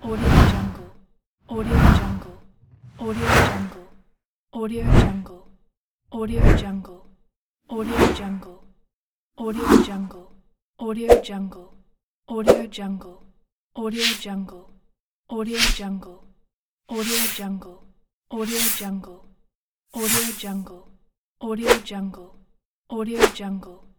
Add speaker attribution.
Speaker 1: Audio Jungle, Audio Jungle, Audio Jungle, Audio Jungle, Audio Jungle, Audio Jungle, Audio Jungle, Audio Jungle, Audio Jungle, Audio Jungle, Audio Jungle, Audio Jungle, Audio Jungle, Audio Jungle, Audio Jungle, Audio Jungle.